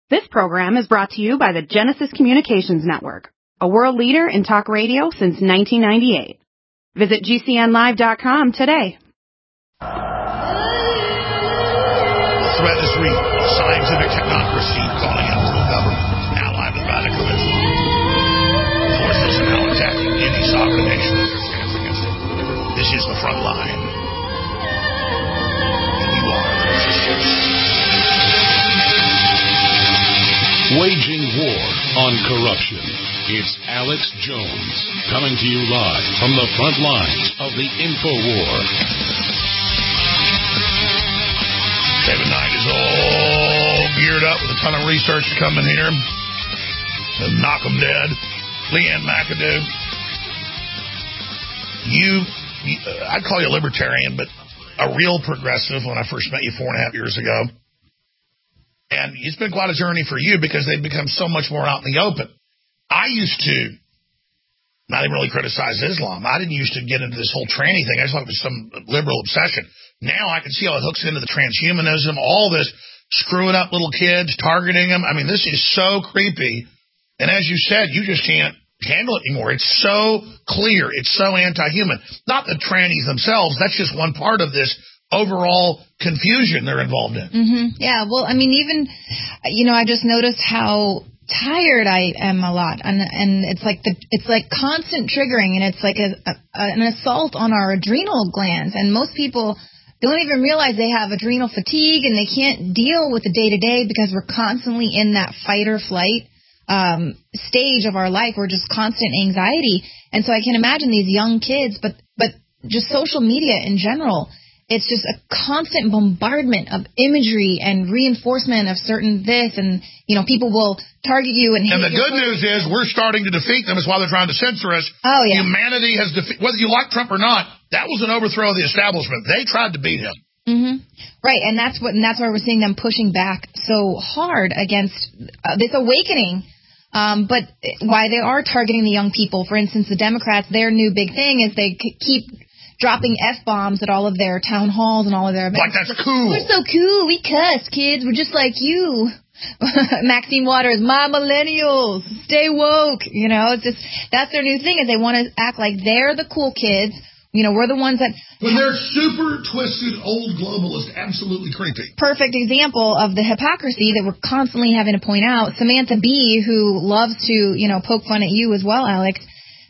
This program is brought to you by the Genesis Communications Network, a world leader in talk radio since 1998. Visit GCNlive.com today. The threat is real. Scientific technocracy calling out world government, allied with radicalism. Forces are now attacking any sovereign nation that stands against it. This is the front line. And you are the resistance. Waging war on corruption. It's Alex Jones coming to you live from the front lines of the InfoWar. Kevin Knight is all geared up with a ton of research coming here to knock them dead. Leanne McAdoo, I'd call you a libertarian, but a real progressive when I first met you 4.5 years ago. And it's been quite a journey for you because they've become so much more out in the open. I used to not even really criticize Islam. I didn't used to get into this whole tranny thing. I just thought it was some liberal obsession. Now I can see how it hooks into the transhumanism, all this screwing up little kids, targeting them. I mean, this is so creepy. And as you said, you just can't handle it anymore. It's so clear. It's so anti-human. Not the trannies themselves. That's just one part of this overall confusion they're involved in. Mm-hmm. Yeah, well, I mean, even, I just noticed how tired I am a lot, and it's like constant triggering, and it's like an assault on our adrenal glands, and most people don't even realize they have adrenal fatigue, and they can't deal with the day-to-day because we're constantly in that fight or flight stage of our life. We're just constant anxiety, and so I can imagine these young kids, but just social media in general. It's just a constant bombardment of imagery and reinforcement of certain this, and, people will target you. And the good news is we're starting to defeat them. That's why they're trying to censor us. Oh, yeah. Humanity has defeated, whether you like Trump or not, that was an overthrow of the establishment. They tried to beat him. Mm-hmm. Right, and that's why we're seeing them pushing back so hard against this awakening. But why they are targeting the young people. For instance, the Democrats, their new big thing is they keep dropping F-bombs at all of their town halls and all of their events. Like, that's cool. We're so cool. We cuss, kids. We're just like you. Maxine Waters, my millennials, stay woke. It's just, that's their new thing, is they want to act like they're the cool kids. We're the ones that... When they're super twisted, old globalists, absolutely creepy. Perfect example of the hypocrisy that we're constantly having to point out. Samantha Bee, who loves to, poke fun at you as well, Alex,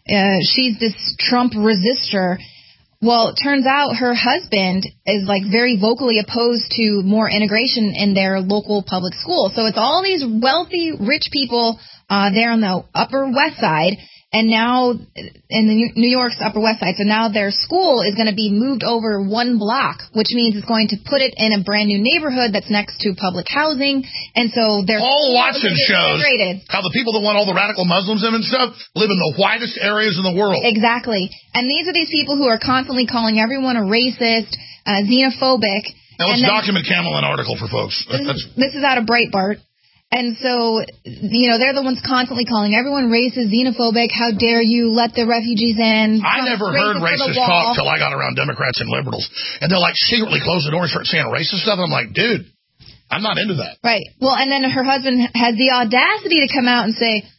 she's this Trump resistor. Well, it turns out her husband is very vocally opposed to more integration in their local public school. So it's all these wealthy, rich people there on the Upper West Side, and now in the New York's Upper West Side. So now their school is going to be moved over one block, which means it's going to put it in a brand new neighborhood that's next to public housing. And so they're Paul Watson shows how the people that want all the radical Muslims in and stuff live in the whitest areas in the world. Exactly. And these are these people who are constantly calling everyone a racist, xenophobic. Now let's document Camelin article for folks. This is out of Breitbart. And so, they're the ones constantly calling everyone racist, xenophobic. How dare you let the refugees in? I never heard racist talk till I got around Democrats and liberals. And they'll secretly close the door and start saying racist stuff. And I'm like, dude, I'm not into that. Right. Well, and then her husband has the audacity to come out and say,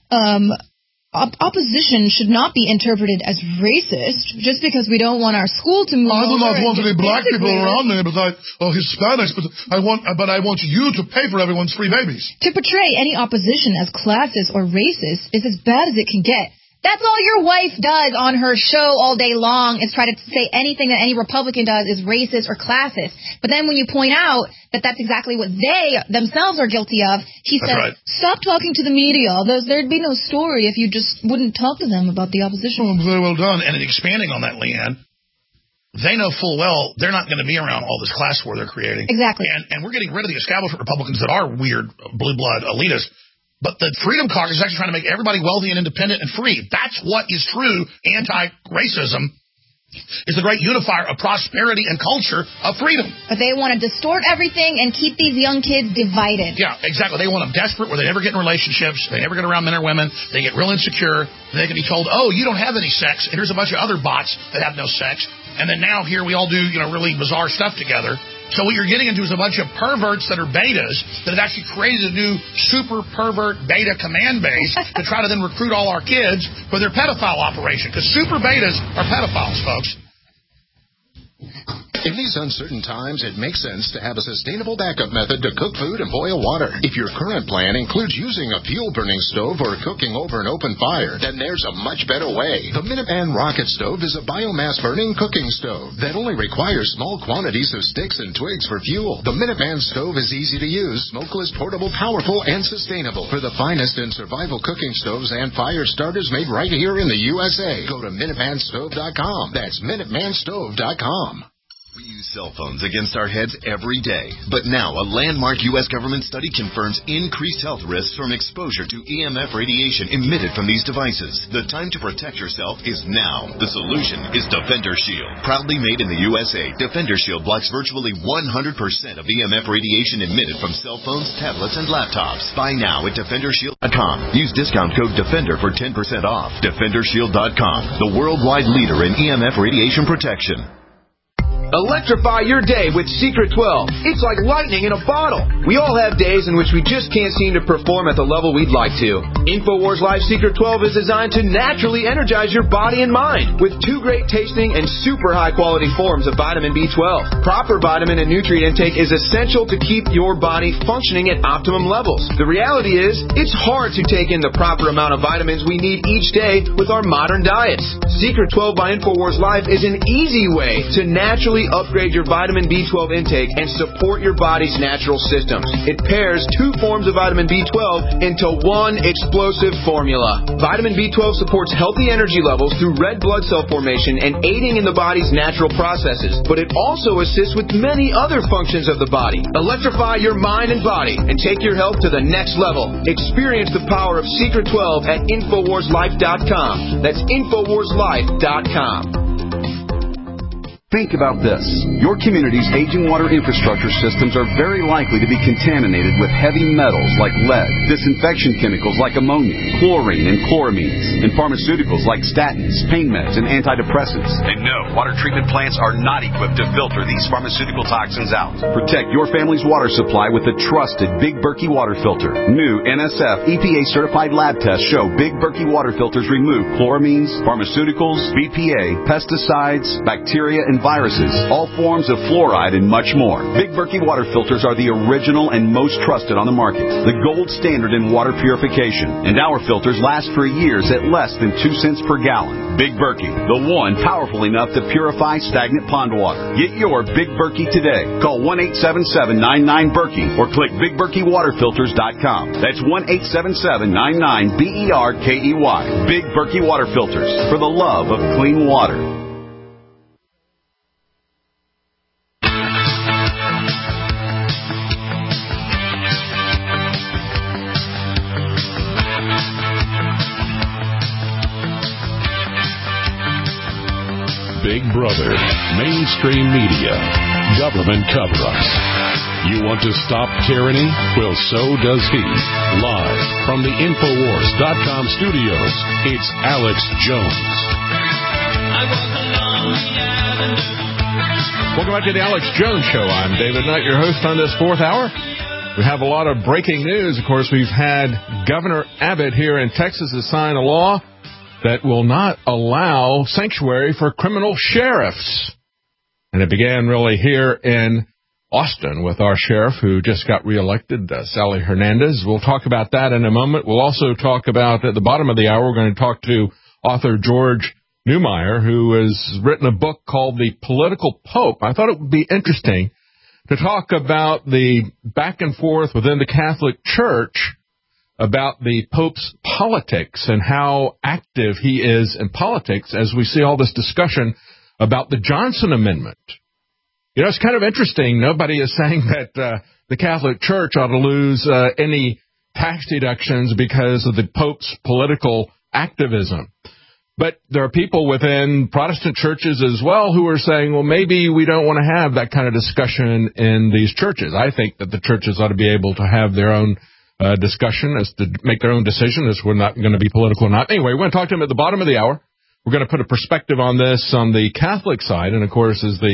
opposition should not be interpreted as racist just because we don't want our school to move. I do not want any black people around there, or Hispanics, but I want you to pay for everyone's free babies. To portray any opposition as classist or racist is as bad as it can get. That's all your wife does on her show all day long, is try to say anything that any Republican does is racist or classist. But then when you point out that that's exactly what they themselves are guilty of, she says, right. Stop talking to the media. There'd be no story if you just wouldn't talk to them about the opposition. Oh, very well done. And expanding on that, Leanne, they know full well they're not going to be around all this class war they're creating. Exactly. And we're getting rid of the establishment Republicans that are weird, blue blood elitists. But the Freedom Caucus is actually trying to make everybody wealthy and independent and free. That's what is true anti-racism, is the great unifier of prosperity and culture of freedom. But they want to distort everything and keep these young kids divided. Yeah, exactly. They want them desperate where they never get in relationships, they never get around men or women, they get real insecure, they can be told, oh, you don't have any sex, and here's a bunch of other bots that have no sex. And then now here we all do, really bizarre stuff together. So what you're getting into is a bunch of perverts that are betas that have actually created a new super pervert beta command base to try to then recruit all our kids for their pedophile operation. Because super betas are pedophiles, folks. In these uncertain times, it makes sense to have a sustainable backup method to cook food and boil water. If your current plan includes using a fuel-burning stove or cooking over an open fire, then there's a much better way. The Minuteman Rocket Stove is a biomass-burning cooking stove that only requires small quantities of sticks and twigs for fuel. The Minuteman Stove is easy to use, smokeless, portable, powerful, and sustainable. For the finest in survival cooking stoves and fire starters made right here in the USA, go to MinutemanStove.com. That's MinutemanStove.com. We use cell phones against our heads every day. But now, a landmark U.S. government study confirms increased health risks from exposure to EMF radiation emitted from these devices. The time to protect yourself is now. The solution is Defender Shield. Proudly made in the USA, Defender Shield blocks virtually 100% of EMF radiation emitted from cell phones, tablets, and laptops. Buy now at DefenderShield.com. Use discount code DEFENDER for 10% off. DefenderShield.com, the worldwide leader in EMF radiation protection. Electrify your day with Secret 12. It's like lightning in a bottle. We all have days in which we just can't seem to perform at the level we'd like to. InfoWars Life Secret 12 is designed to naturally energize your body and mind with 2 great tasting and super high quality forms of vitamin B12. Proper vitamin and nutrient intake is essential to keep your body functioning at optimum levels. The reality is, it's hard to take in the proper amount of vitamins we need each day with our modern diets. Secret 12 by InfoWars Life is an easy way to naturally upgrade your vitamin B12 intake and support your body's natural systems. It pairs 2 forms of vitamin B12 into one explosive formula. Vitamin B12 supports healthy energy levels through red blood cell formation and aiding in the body's natural processes, but it also assists with many other functions of the body. Electrify your mind and body and take your health to the next level. Experience the power of Secret 12 at InfoWarsLife.com. That's InfoWarsLife.com. Think about this. Your community's aging water infrastructure systems are very likely to be contaminated with heavy metals like lead, disinfection chemicals like ammonia, chlorine and chloramines, and pharmaceuticals like statins, pain meds, and antidepressants. And no, water treatment plants are not equipped to filter these pharmaceutical toxins out. Protect your family's water supply with the trusted Big Berkey water filter. New NSF EPA-certified lab tests show Big Berkey water filters remove chloramines, pharmaceuticals, BPA, pesticides, bacteria, and viruses, all forms of fluoride, and much more. Big Berkey water filters are the original and most trusted on the market, the gold standard in water purification, and our filters last for years at less than 2 cents per gallon. Big Berkey, the one powerful enough to purify stagnant pond water. Get your Big Berkey today. Call 1-877-99-BERKEY or click BigBerkeyWaterFilters.com. That's 1-877-99-BERKEY. Big Berkey water filters, for the love of clean water. Big Brother, mainstream media, government cover-ups. You want to stop tyranny? Well, so does he. Live from the Infowars.com studios, it's Alex Jones. Welcome back to the Alex Jones Show. I'm David Knight, your host on this 4th hour. We have a lot of breaking news. Of course, we've had Governor Abbott here in Texas sign a law that will not allow sanctuary for criminal sheriffs. And it began really here in Austin with our sheriff who just got reelected, Sally Hernandez. We'll talk about that in a moment. We'll also talk about, at the bottom of the hour, we're going to talk to author George Neumeyer, who has written a book called The Political Pope. I thought it would be interesting to talk about the back and forth within the Catholic Church about the Pope's politics and how active he is in politics as we see all this discussion about the Johnson Amendment. You know, it's kind of interesting. Nobody is saying that the Catholic Church ought to lose any tax deductions because of the Pope's political activism. But there are people within Protestant churches as well who are saying, well, maybe we don't want to have that kind of discussion in these churches. I think that the churches ought to be able to have their own discussion as to make their own decision as we're not going to be political or not. Anyway, we're going to talk to him at the bottom of the hour. We're going to put a perspective on this on the Catholic side. And, of course, as the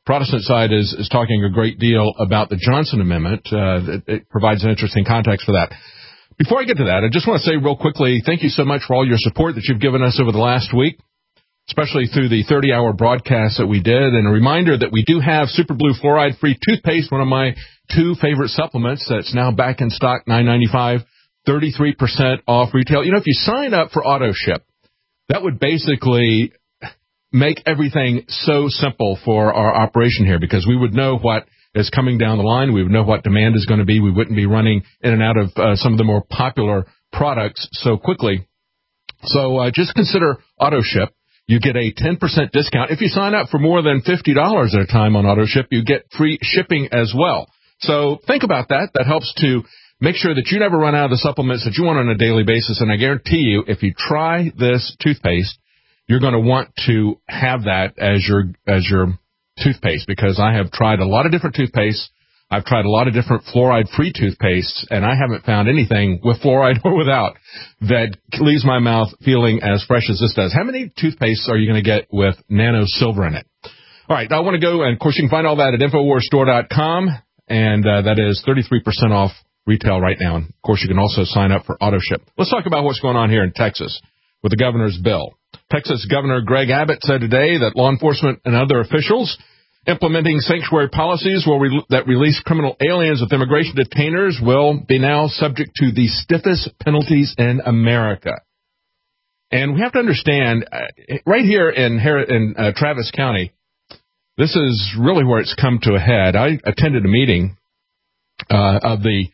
Protestant side is talking a great deal about the Johnson Amendment. It provides an interesting context for that. Before I get to that, I just want to say real quickly, thank you so much for all your support that you've given us over the last week, especially through the 30-hour broadcast that we did. And a reminder that we do have Super Blue fluoride-free toothpaste, one of my 2 favorite supplements that's now back in stock, $9.95, 33% off retail. You know, if you sign up for AutoShip, that would basically make everything so simple for our operation here, because we would know what is coming down the line. We would know what demand is going to be. We wouldn't be running in and out of some of the more popular products so quickly. So just consider AutoShip. You get a 10% discount. If you sign up for more than $50 at a time on AutoShip, you get free shipping as well. So think about that. That helps to make sure that you never run out of the supplements that you want on a daily basis. And I guarantee you, if you try this toothpaste, you're going to want to have that as your toothpaste, because I have tried a lot of different toothpastes. I've tried a lot of different fluoride-free toothpastes, and I haven't found anything with fluoride or without that leaves my mouth feeling as fresh as this does. How many toothpastes are you going to get with nano silver in it? All right, I want to go, and of course you can find all that at InfoWarsStore.com, and that is 33% off retail right now. And of course you can also sign up for AutoShip. Let's talk about what's going on here in Texas with the governor's bill. Texas Governor Greg Abbott said today that law enforcement and other officials implementing sanctuary policies that release criminal aliens with immigration detainers will be now subject to the stiffest penalties in America. And we have to understand, right here in Travis County, this is really where it's come to a head. I attended a meeting of the,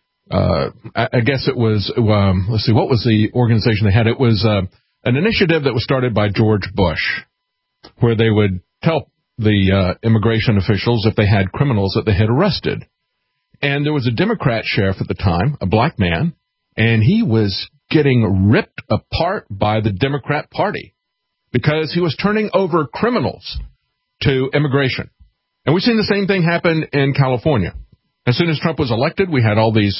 I guess it was, let's see, what was the organization they had? It was an initiative that was started by George Bush, where they would tell the immigration officials if they had criminals that they had arrested. And there was a Democrat sheriff at the time, a black man, and he was getting ripped apart by the Democrat Party because he was turning over criminals to immigration. And we've seen the same thing happen in California. As soon as Trump was elected, we had all these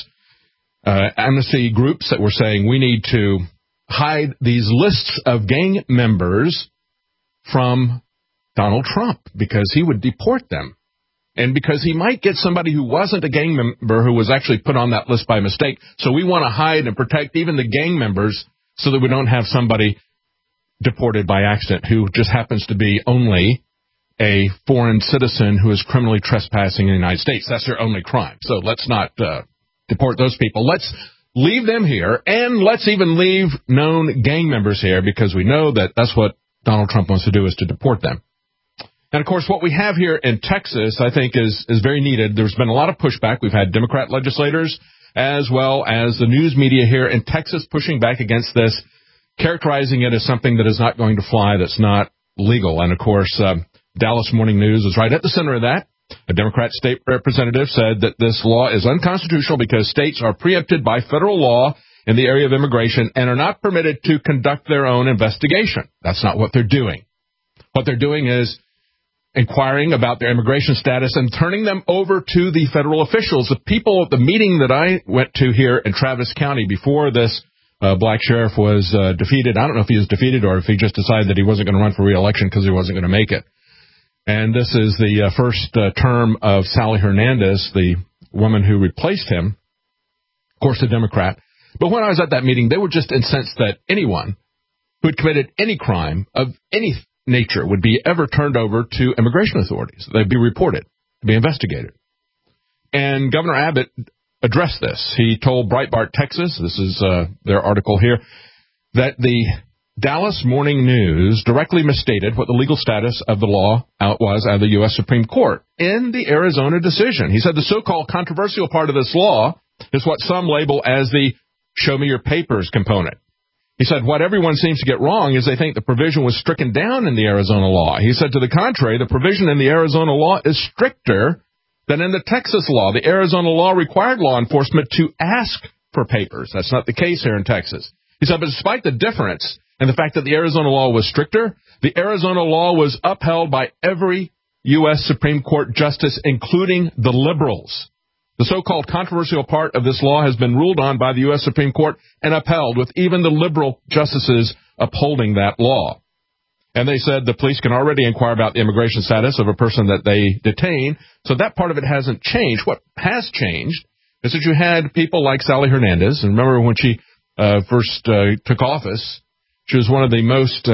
amnesty groups that were saying we need to hide these lists of gang members from Donald Trump because he would deport them. And because he might get somebody who wasn't a gang member who was actually put on that list by mistake. So we want to hide and protect even the gang members so that we don't have somebody deported by accident who just happens to be only a foreign citizen who is criminally trespassing in the United States. That's their only crime. So let's not deport those people. Let's leave them here, and let's even leave known gang members here, because we know that that's what Donald Trump wants to do, is to deport them. And, of course, what we have here in Texas, I think, is very needed. There's been a lot of pushback. We've had Democrat legislators as well as the news media here in Texas pushing back against this, characterizing it as something that is not going to fly, that's not legal. And, of course, Dallas Morning News is right at the center of that. A Democrat state representative said that this law is unconstitutional because states are preempted by federal law in the area of immigration and are not permitted to conduct their own investigation. That's not what they're doing. What they're doing is inquiring about their immigration status and turning them over to the federal officials. The people at the meeting that I went to here in Travis County before this black sheriff was defeated. I don't know if he was defeated or if he just decided that he wasn't going to run for re-election because he wasn't going to make it. And this is the first term of Sally Hernandez, the woman who replaced him, of course, a Democrat. But when I was at that meeting, they were just incensed that anyone who had committed any crime of any nature would be ever turned over to immigration authorities. They'd be reported, be investigated. And Governor Abbott addressed this. He told Breitbart, Texas, this is their article here, that the Dallas Morning News directly misstated what the legal status of the law was out of the U.S. Supreme Court in the Arizona decision. He said the so-called controversial part of this law is what some label as the show me your papers component. He said what everyone seems to get wrong is they think the provision was stricken down in the Arizona law. He said to the contrary, the provision in the Arizona law is stricter than in the Texas law. The Arizona law required law enforcement to ask for papers. That's not the case here in Texas. He said, but despite the difference and the fact that the Arizona law was stricter, the Arizona law was upheld by every U.S. Supreme Court justice, including the liberals. The so-called controversial part of this law has been ruled on by the U.S. Supreme Court and upheld, with even the liberal justices upholding that law. And they said the police can already inquire about the immigration status of a person that they detain. So that part of it hasn't changed. What has changed is that you had people like Sally Hernandez. And remember when she first took office, she was one of the most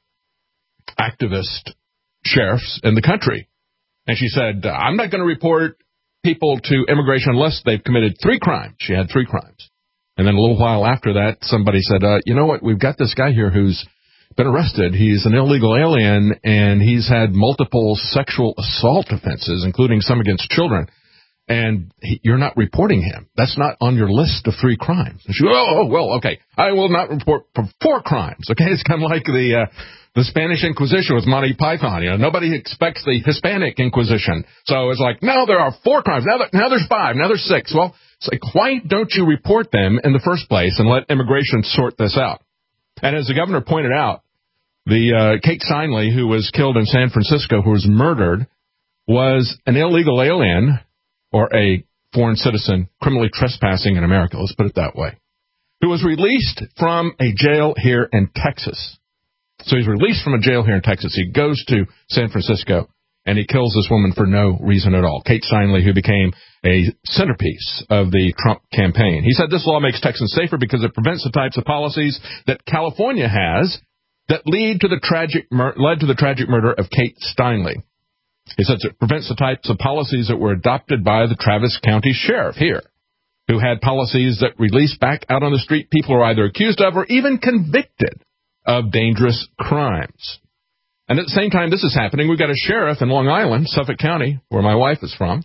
activist sheriffs in the country. And she said, I'm not going to report people to immigration unless they've committed 3 crimes. She had 3 crimes. And then a little while after that, somebody said, you know what, we've got this guy here who's been arrested. He's an illegal alien, and he's had multiple sexual assault offenses, including some against children. And you're not reporting him. That's not on your list of 3 crimes. And she goes, well, okay. I will not report for 4 crimes. Okay, it's kind of like the Spanish Inquisition with Monty Python. You know, nobody expects the Hispanic Inquisition. So it's like, no, there are 4 crimes. Now there's 5. Now there's 6. Well, it's like, why don't you report them in the first place and let immigration sort this out? And as the governor pointed out, the Kate Steinle, who was killed in San Francisco, who was murdered, was an illegal alien or a foreign citizen criminally trespassing in America, let's put it that way, who was released from a jail here in Texas. So he's released from a jail here in Texas. He goes to San Francisco, and he kills this woman for no reason at all. Kate Steinle, who became a centerpiece of the Trump campaign. He said this law makes Texans safer because it prevents the types of policies that California has that led to the tragic murder of Kate Steinle. He says it prevents the types of policies that were adopted by the Travis County Sheriff here, who had policies that release back out on the street people who are either accused of or even convicted of dangerous crimes. And at the same time this is happening, we've got a sheriff in Long Island, Suffolk County, where my wife is from,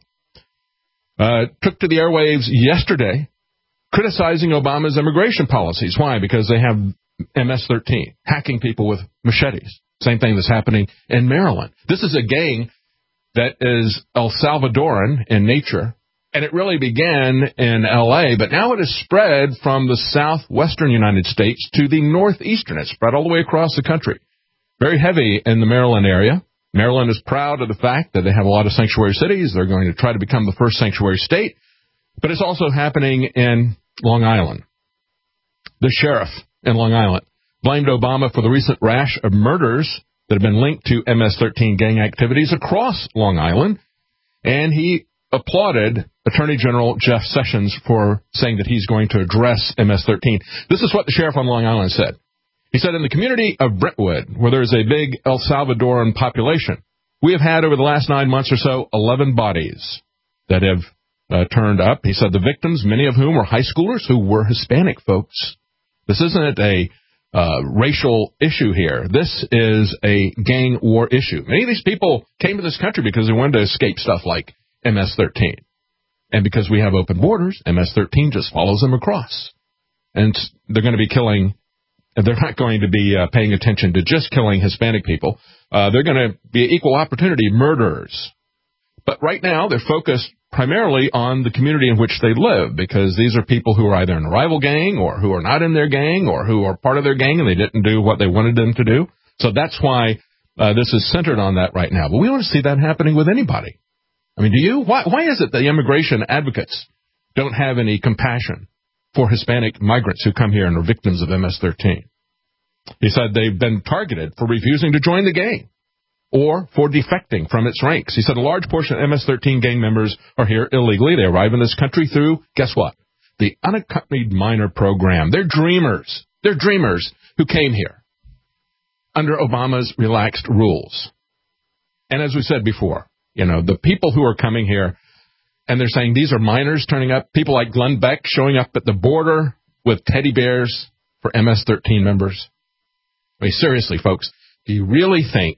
took to the airwaves yesterday criticizing Obama's immigration policies. Why? Because they have MS-13, hacking people with machetes. Same thing that's happening in Maryland. This is a gang that is El Salvadoran in nature, and it really began in L.A., but now it has spread from the southwestern United States to the northeastern. It's spread all the way across the country. Very heavy in the Maryland area. Maryland is proud of the fact that they have a lot of sanctuary cities. They're going to try to become the first sanctuary state, but it's also happening in Long Island. The sheriff in Long Island blamed Obama for the recent rash of murders that have been linked to MS-13 gang activities across Long Island, and he applauded Attorney General Jeff Sessions for saying that he's going to address MS-13. This is what the sheriff on Long Island said. He said, in the community of Brentwood, where there is a big El Salvadoran population, we have had over the last 9 months or so 11 bodies that have turned up. He said the victims, many of whom were high schoolers who were Hispanic folks. This isn't a racial issue here. This is a gang war issue. Many of these people came to this country because they wanted to escape stuff like MS-13. And because we have open borders, MS-13 just follows them across. And they're going to be killing, they're not going to be paying attention to just killing Hispanic people. They're going to be equal opportunity murderers. But right now, they're focused primarily on the community in which they live, because these are people who are either in a rival gang or who are not in their gang or who are part of their gang and they didn't do what they wanted them to do. So that's why this is centered on that right now. But we want to see that happening with anybody. I mean, do you? Why is it the immigration advocates don't have any compassion for Hispanic migrants who come here and are victims of MS-13? He said they've been targeted for refusing to join the gang or for defecting from its ranks. He said a large portion of MS-13 gang members are here illegally. They arrive in this country through, guess what? The unaccompanied minor program. They're dreamers. They're dreamers who came here under Obama's relaxed rules. And as we said before, you know, the people who are coming here, and they're saying these are minors turning up, people like Glenn Beck showing up at the border with teddy bears for MS-13 members. I mean, seriously, folks, do you really think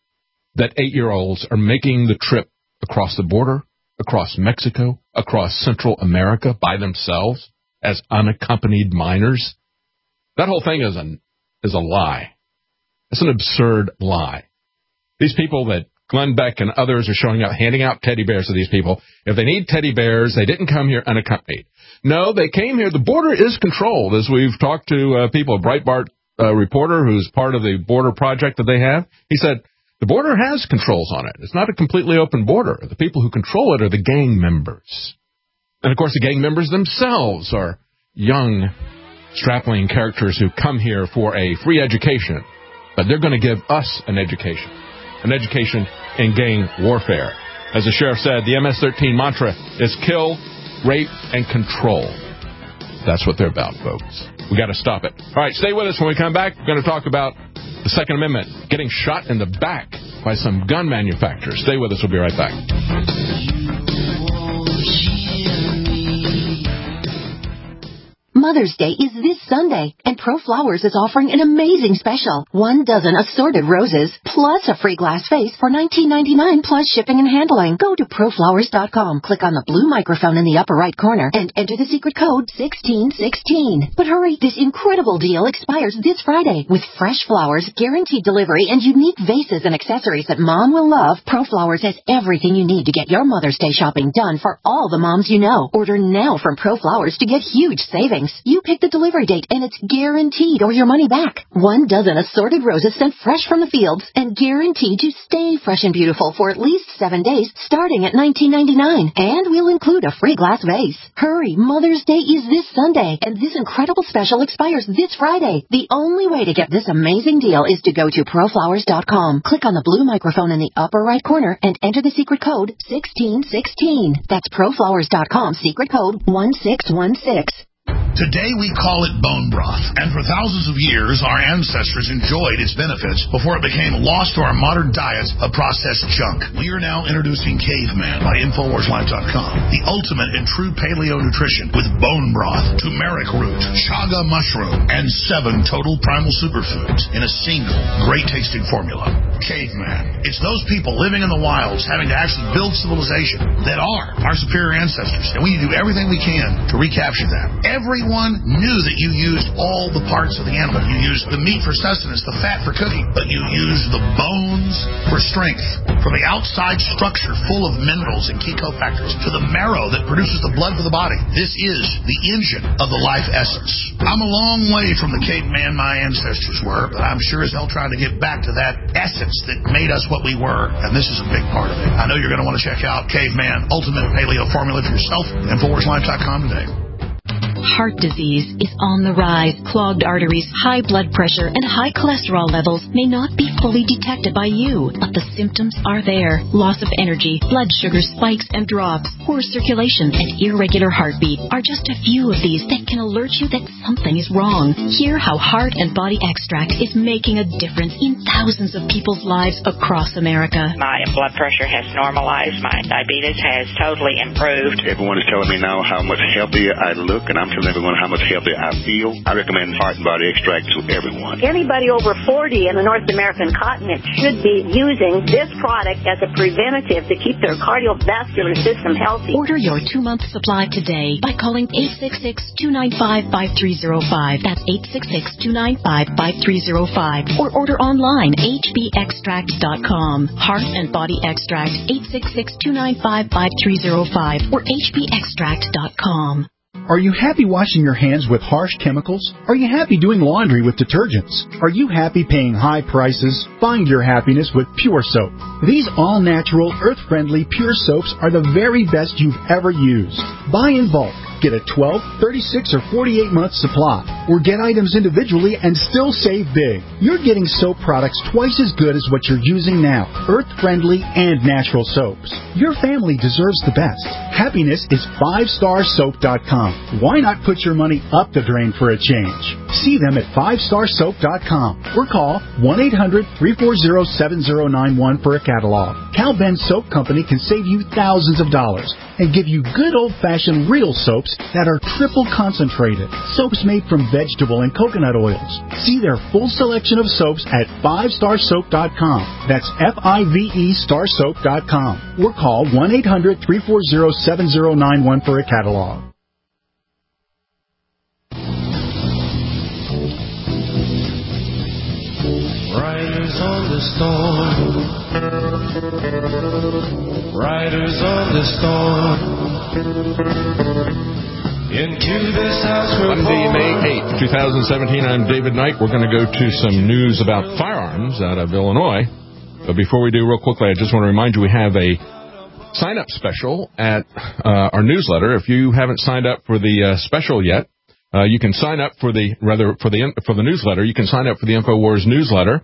that 8-year-olds are making the trip across the border, across Mexico, across Central America by themselves as unaccompanied minors? That whole thing is a lie. It's an absurd lie. These people that Glenn Beck and others are showing up, handing out teddy bears to these people. If they need teddy bears, they didn't come here unaccompanied. No, they came here. The border is controlled, as we've talked to people. A Breitbart reporter who's part of the border project that they have, he said, the border has controls on it. It's not a completely open border. The people who control it are the gang members. And, of course, the gang members themselves are young, strapling characters who come here for a free education but they're going to give us an education in gang warfare. As the sheriff said, the MS-13 mantra is kill, rape, and control. That's what they're about, folks. We got to stop it. All right, stay with us. When we come back, we're going to talk about the Second Amendment, getting shot in the back by some gun manufacturers. Stay with us. We'll be right back. Mother's Day is this Sunday, and ProFlowers is offering an amazing special. 1 dozen assorted roses, plus a free glass vase for $19.99 plus shipping and handling. Go to ProFlowers.com, click on the blue microphone in the upper right corner, and enter the secret code 1616. But hurry, this incredible deal expires this Friday. With fresh flowers, guaranteed delivery, and unique vases and accessories that Mom will love, ProFlowers has everything you need to get your Mother's Day shopping done for all the moms you know. Order now from ProFlowers to get huge savings. You pick the delivery date, and it's guaranteed or your money back. 1 dozen assorted roses sent fresh from the fields and guaranteed to stay fresh and beautiful for at least 7 days, starting at $19.99. And we'll include a free glass vase. Hurry, Mother's Day is this Sunday, and this incredible special expires this Friday. The only way to get this amazing deal is to go to ProFlowers.com. Click on the blue microphone in the upper right corner and enter the secret code 1616. That's ProFlowers.com, secret code 1616. Today we call it bone broth, and for thousands of years our ancestors enjoyed its benefits before it became lost to our modern diets of processed junk. We are now introducing Caveman by InfoWarsLife.com, the ultimate in true paleo nutrition with bone broth, turmeric root, chaga mushroom, and 7 total primal superfoods in a single great-tasting formula. Caveman. It's those people living in the wilds having to actually build civilization that are our superior ancestors, and we do everything we can to recapture that. Everyone knew that you used all the parts of the animal. You used the meat for sustenance, the fat for cooking, but you used the bones for strength. From the outside structure full of minerals and key cofactors to the marrow that produces the blood for the body. This is the engine of the life essence. I'm a long way from the caveman my ancestors were, but I'm sure as hell trying to get back to that essence that made us what we were, and this is a big part of it. I know you're going to want to check out Caveman Ultimate Paleo Formula for yourself. InfoWarsLife.com today. Heart disease is on the rise. Clogged arteries, high blood pressure, and high cholesterol levels may not be fully detected by you, but the symptoms are there. Loss of energy, blood sugar spikes and drops, poor circulation, and irregular heartbeat are just a few of these that can alert you that something is wrong. Hear how Heart and Body Extract is making a difference in thousands of people's lives across America. My blood pressure has normalized. My diabetes has totally improved. Everyone is telling me now how much healthier I look, and I'm telling everyone how much healthier I feel. I recommend Heart and Body Extract to everyone. Anybody over 40 in the North American continent should be using this product as a preventative to keep their cardiovascular system healthy. Order your 2-month supply today by calling 866-295-5305. That's 866-295-5305. Or order online, hbextract.com. Heart and Body Extract, 866-295-5305 or hbextract.com. Are you happy washing your hands with harsh chemicals? Are you happy doing laundry with detergents? Are you happy paying high prices? Find your happiness with Pure Soap. These all-natural, earth-friendly Pure Soaps are the very best you've ever used. Buy in bulk. Get a 12, 36, or 48-month supply, or get items individually and still save big. You're getting soap products twice as good as what you're using now, earth-friendly and natural soaps. Your family deserves the best. Happiness is 5starsoap.com. Why not put your money up the drain for a change? See them at 5starsoap.com or call 1-800-340-7091 for a catalog. Cal Ben Soap Company can save you thousands of dollars and give you good old-fashioned real soaps that are triple concentrated. Soaps made from vegetable and coconut oils. See their full selection of soaps at 5starsoap.com. That's F-I-V-E starsoap.com. Or call 1-800-340-7091 for a catalog. Riders on the storm. Riders on the storm. Into this house we're Monday, May 8th, 2017. I'm David Knight. We're going to go to some news about firearms out of Illinois. But before we do, real quickly, I just want to remind you we have a sign-up special at our newsletter. If you haven't signed up for the special yet, you can sign up for the newsletter. You can sign up for the InfoWars newsletter.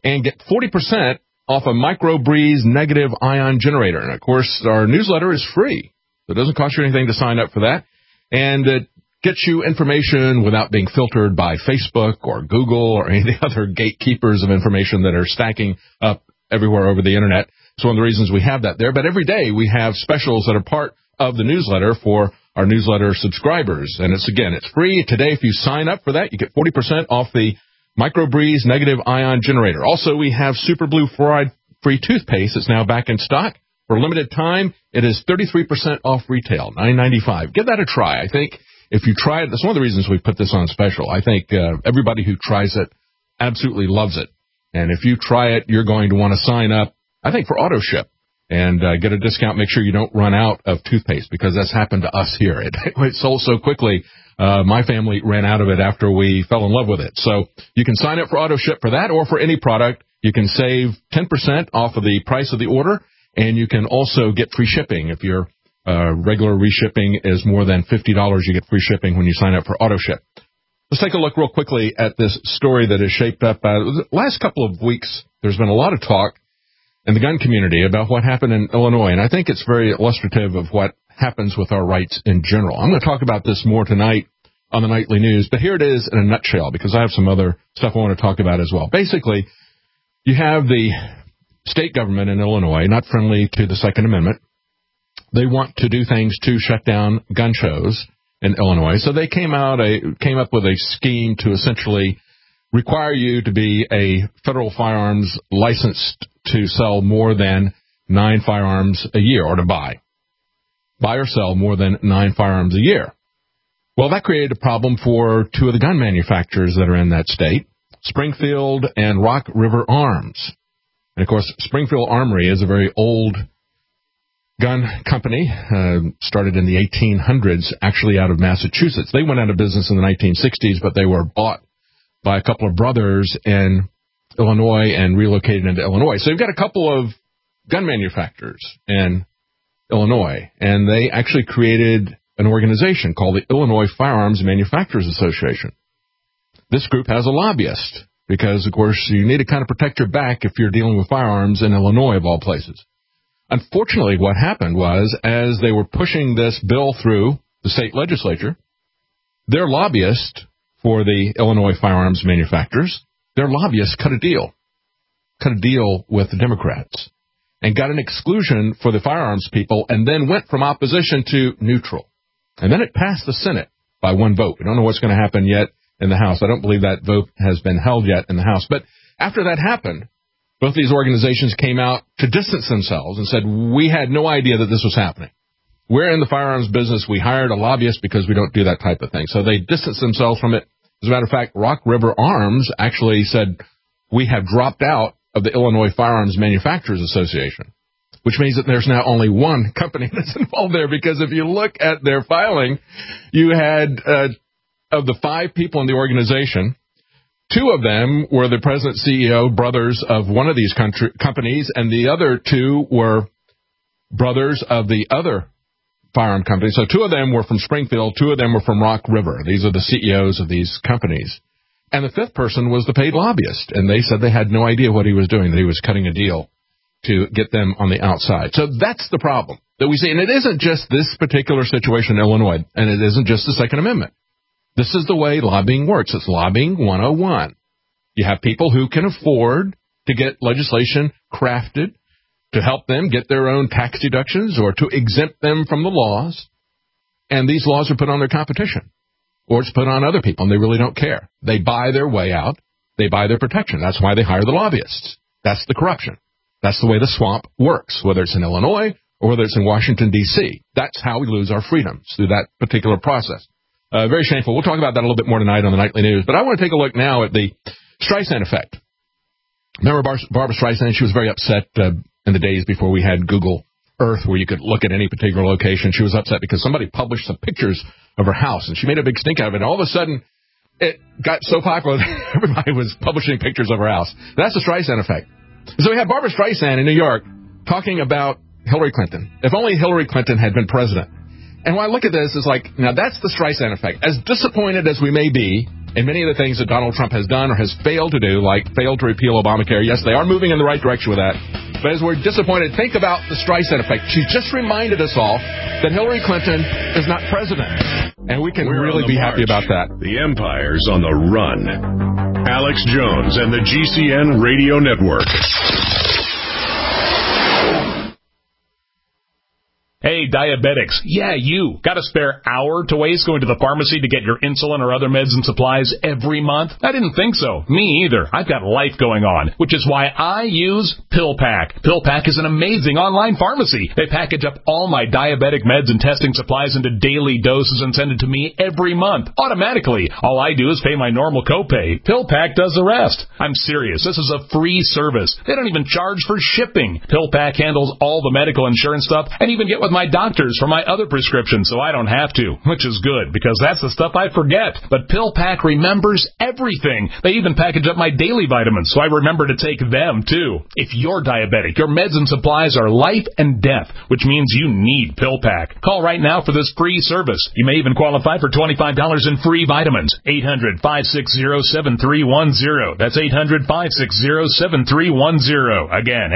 and get 40% off a Microbreeze negative ion generator. And, of course, our newsletter is free. So it doesn't cost you anything to sign up for that. And it gets you information without being filtered by Facebook or Google or any of the other gatekeepers of information that are stacking up everywhere over the Internet. It's one of the reasons we have that there. But every day we have specials that are part of the newsletter for our newsletter subscribers. And it's free. Today, if you sign up for that, you get 40% off the Microbreeze negative ion generator. Also, we have Super Blue fluoride-free toothpaste. It's now back in stock. For a limited time, it is 33% off retail, $9.95. Give that a try. I think if you try it, that's one of the reasons we put this on special. I think everybody who tries it absolutely loves it. And if you try it, you're going to want to sign up, I think, for AutoShip and get a discount. Make sure you don't run out of toothpaste, because that's happened to us here. It sold so quickly. My family ran out of it after we fell in love with it. So you can sign up for AutoShip for that, or for any product. You can save 10% off of the price of the order, and you can also get free shipping. If your regular reshipping is more than $50, you get free shipping when you sign up for AutoShip. Let's take a look real quickly at this story that is shaped up. The last couple of weeks, there's been a lot of talk in the gun community about what happened in Illinois, and I think it's very illustrative of what happens with our rights in general. I'm going to talk about this more tonight on the Nightly News, but here it is in a nutshell, because I have some other stuff I want to talk about as well. Basically, you have the state government in Illinois not friendly to the Second Amendment. They want to do things to shut down gun shows in Illinois, so they came up with a scheme to essentially require you to be a federal firearms licensed to sell more than 9 firearms a year, or to buy or sell more than 9 firearms a year. Well, that created a problem for 2 of the gun manufacturers that are in that state, Springfield and Rock River Arms. And, of course, Springfield Armory is a very old gun company, started in the 1800s, actually out of Massachusetts. They went out of business in the 1960s, but they were bought by a couple of brothers in Illinois and relocated into Illinois. So you've got a couple of gun manufacturers in Illinois, and they actually created an organization called the Illinois Firearms Manufacturers Association. This group has a lobbyist because, of course, you need to kind of protect your back if you're dealing with firearms in Illinois, of all places. Unfortunately, what happened was, as they were pushing this bill through the state legislature, their lobbyist for the Illinois firearms manufacturers, their lobbyists cut a deal with the Democrats and got an exclusion for the firearms people, and then went from opposition to neutral. And then it passed the Senate by 1 vote. We don't know what's going to happen yet in the House. I don't believe that vote has been held yet in the House. But after that happened, both these organizations came out to distance themselves and said, we had no idea that this was happening. We're in the firearms business. We hired a lobbyist because we don't do that type of thing. So they distanced themselves from it. As a matter of fact, Rock River Arms actually said, we have dropped out of the Illinois Firearms Manufacturers Association, which means that there's now only one company that's involved there, because if you look at their filing, you had, of the 5 people in the organization, 2 of them were the president CEO, brothers of one of these companies, and the other 2 were brothers of the other firearm company. So 2 of them were from Springfield, 2 of them were from Rock River. These are the CEOs of these companies. And the 5th person was the paid lobbyist, and they said they had no idea what he was doing, that he was cutting a deal to get them on the outside. So that's the problem that we see. And it isn't just this particular situation in Illinois, and it isn't just the Second Amendment. This is the way lobbying works. It's lobbying 101. You have people who can afford to get legislation crafted to help them get their own tax deductions or to exempt them from the laws, and these laws are put on their competition, or it's put on other people, and they really don't care. They buy their way out. They buy their protection. That's why they hire the lobbyists. That's the corruption. That's the way the swamp works, whether it's in Illinois or whether it's in Washington, D.C. That's how we lose our freedoms, through that particular process. Very shameful. We'll talk about that a little bit more tonight on the Nightly News. But I want to take a look now at the Streisand effect. Remember Barbara Streisand? She was very upset in the days before we had Google Earth, where you could look at any particular location. She was upset because somebody published some pictures of her house, and she made a big stink out of it. And all of a sudden, it got so popular that everybody was publishing pictures of her house. That's the Streisand effect. So we had Barbara Streisand in New York talking about Hillary Clinton. If only Hillary Clinton had been president. And when I look at this, it's like, now that's the Streisand effect. As disappointed as we may be and many of the things that Donald Trump has done or has failed to do, like failed to repeal Obamacare. Yes, they are moving in the right direction with that. But as we're disappointed, think about the Streisand effect. She just reminded us all that Hillary Clinton is not president. And we can really be happy about that. The empire's on the run. Alex Jones and the GCN Radio Network. Hey, diabetics. Yeah, you. Got a spare hour to waste going to the pharmacy to get your insulin or other meds and supplies every month? I didn't think so. Me either. I've got life going on, which is why I use PillPack. PillPack is an amazing online pharmacy. They package up all my diabetic meds and testing supplies into daily doses and send it to me every month, automatically. All I do is pay my normal copay. PillPack does the rest. I'm serious. This is a free service. They don't even charge for shipping. PillPack handles all the medical insurance stuff and even get with my doctors for my other prescriptions, so I don't have to, which is good, because that's the stuff I forget. But PillPack remembers everything. They even package up my daily vitamins, so I remember to take them, too. If you're diabetic, your meds and supplies are life and death, which means you need PillPack. Call right now for this free service. You may even qualify for $25 in free vitamins. 800-560-7310. That's 800-560-7310. Again,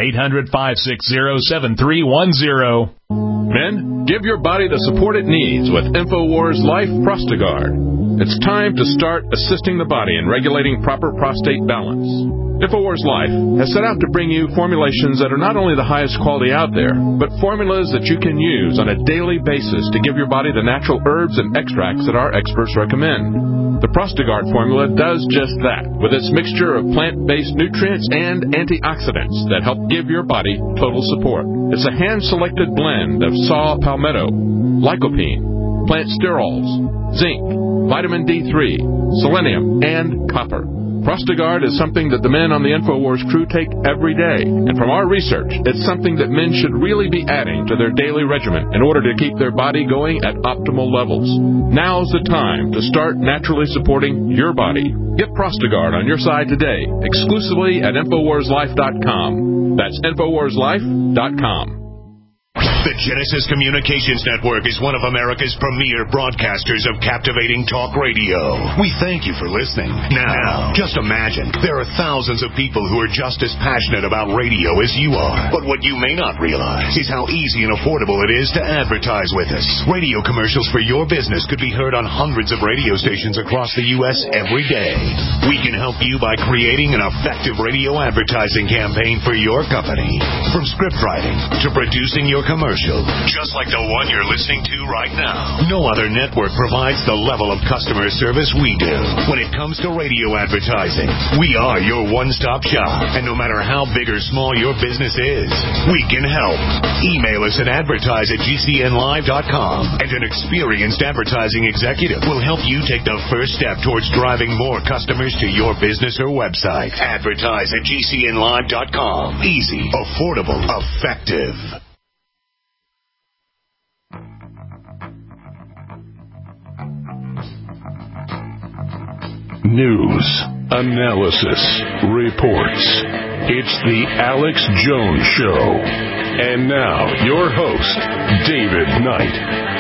800-560-7310. Men, give your body the support it needs with InfoWars Life Prostagard. It's time to start assisting the body in regulating proper prostate balance. InfoWars Life has set out to bring you formulations that are not only the highest quality out there, but formulas that you can use on a daily basis to give your body the natural herbs and extracts that our experts recommend. The Prostagard formula does just that, with its mixture of plant-based nutrients and antioxidants that help give your body total support. It's a hand-selected blend of saw palmetto, lycopene, plant sterols, zinc, vitamin D3, selenium, and copper. Prostagard is something that the men on the InfoWars crew take every day. And from our research, it's something that men should really be adding to their daily regimen in order to keep their body going at optimal levels. Now's the time to start naturally supporting your body. Get Prostagard on your side today, exclusively at InfoWarsLife.com. That's InfoWarsLife.com. The Genesis Communications Network is one of America's premier broadcasters of captivating talk radio. We thank you for listening. Now, just imagine, there are thousands of people who are just as passionate about radio as you are. But what you may not realize is how easy and affordable it is to advertise with us. Radio commercials for your business could be heard on hundreds of radio stations across the U.S. every day. We can help you by creating an effective radio advertising campaign for your company. From script writing to producing your commercial, just like the one you're listening to right now. No other network provides the level of customer service we do. When it comes to radio advertising, we are your one-stop shop. And no matter how big or small your business is, we can help. Email us at advertise@gcnlive.com, and an experienced advertising executive will help you take the first step towards driving more customers to your business or website. Advertise@gcnlive.com. Easy, affordable, effective. News, analysis, reports. It's the Alex Jones Show. And now, your host, David Knight.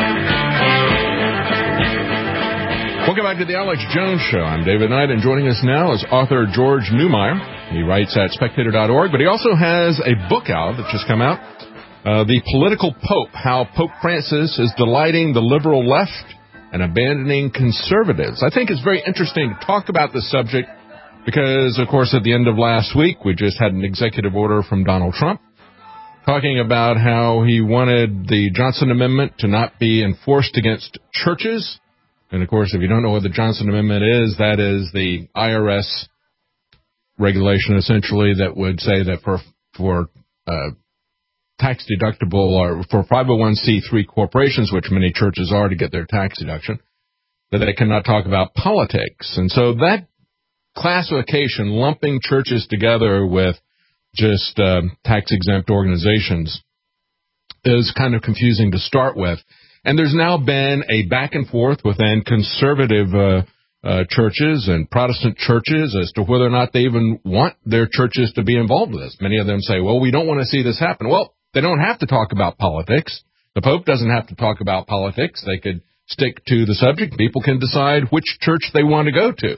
Welcome back to the Alex Jones Show. I'm David Knight, and joining us now is author George Neumeier. He writes at Spectator.org, but he also has a book out that's just come out, The Political Pope, How Pope Francis is Delighting the Liberal Left and Abandoning Conservatives. I think it's very interesting to talk about this subject because, of course, at the end of last week, we just had an executive order from Donald Trump talking about how he wanted the Johnson Amendment to not be enforced against churches. And, of course, if you don't know what the Johnson Amendment is, that is the IRS regulation, essentially, that would say that for tax deductible or for 501c3 corporations, which many churches are to get their tax deduction, that they cannot talk about politics. And so that classification, lumping churches together with just tax-exempt organizations, is kind of confusing to start with. And there's now been a back and forth within conservative churches and Protestant churches as to whether or not they even want their churches to be involved with this. Many of them say, well, we don't want to see this happen. Well, they don't have to talk about politics. The Pope doesn't have to talk about politics. They could stick to the subject. People can decide which church they want to go to.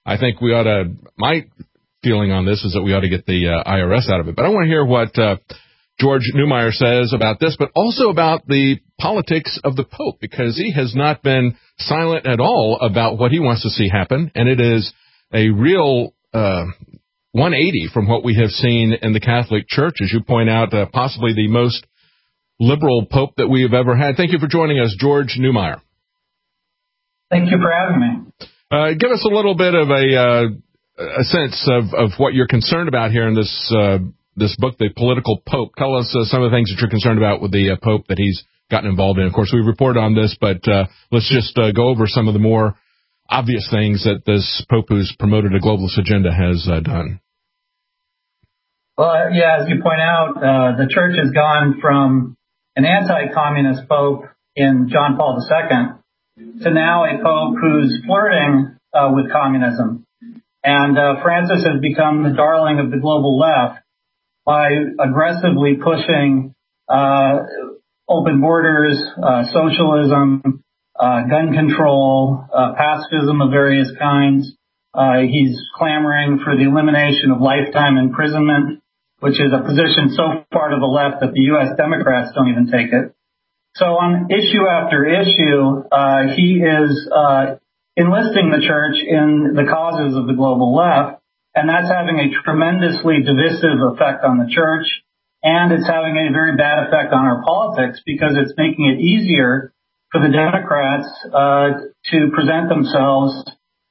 I think we ought to, my feeling on this is that we ought to get the IRS out of it. But I want to hear what George Neumeyer says about this, but also about the politics of the Pope, because he has not been silent at all about what he wants to see happen, and it is a real 180 from what we have seen in the Catholic Church, as you point out, possibly the most liberal Pope that we have ever had. Thank you for joining us, George Neumeyer. Thank you for having me. Give us a little bit of a sense of what you're concerned about here in this book, The Political Pope. Tell us some of the things that you're concerned about with the Pope that he's gotten involved in. Of course, we reported on this, but let's just go over some of the more obvious things that this Pope who's promoted a globalist agenda has done. Well, yeah, as you point out, the Church has gone from an anti-communist Pope in John Paul II to now a Pope who's flirting with communism. And Francis has become the darling of the global left by aggressively pushing open borders, socialism, gun control, pacifism of various kinds. He's clamoring for the elimination of lifetime imprisonment, which is a position so far to the left that the U.S. Democrats don't even take it. So on issue after issue, he is enlisting the church in the causes of the global left, and that's having a tremendously divisive effect on the church, and it's having a very bad effect on our politics because it's making it easier for the Democrats to present themselves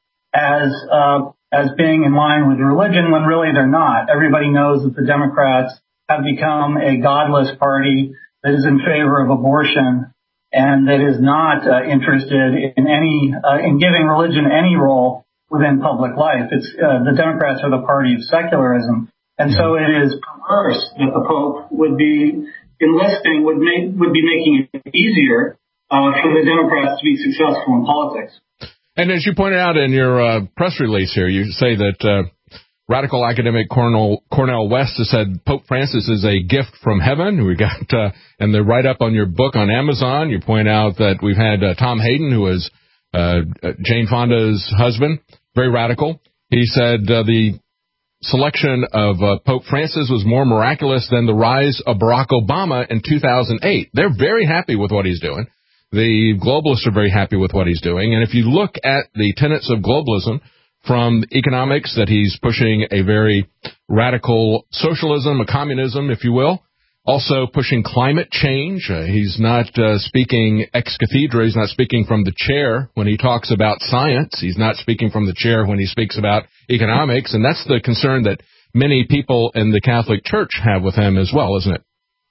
as being in line with religion when really they're not. Everybody knows that the Democrats have become a godless party that is in favor of abortion and that is not interested in giving religion any role within public life. It's the Democrats are the party of secularism, and so it is perverse that the Pope would be enlisting, would be making it easier for the Democrats to be successful in politics. And as you pointed out in your press release here, you say that radical academic Cornel West has said Pope Francis is a gift from heaven. We got, and the write-up on your book on Amazon, you point out that we've had Tom Hayden, who is Jane Fonda's husband, very radical. He said the selection of Pope Francis was more miraculous than the rise of Barack Obama in 2008. They're very happy with what he's doing. The globalists are very happy with what he's doing. And if you look at the tenets of globalism, from economics, that he's pushing a very radical socialism, a communism, if you will, also pushing climate change. He's not speaking ex cathedra. He's not speaking from the chair when he talks about science. He's not speaking from the chair when he speaks about economics. And that's the concern that many people in the Catholic Church have with him as well, isn't it?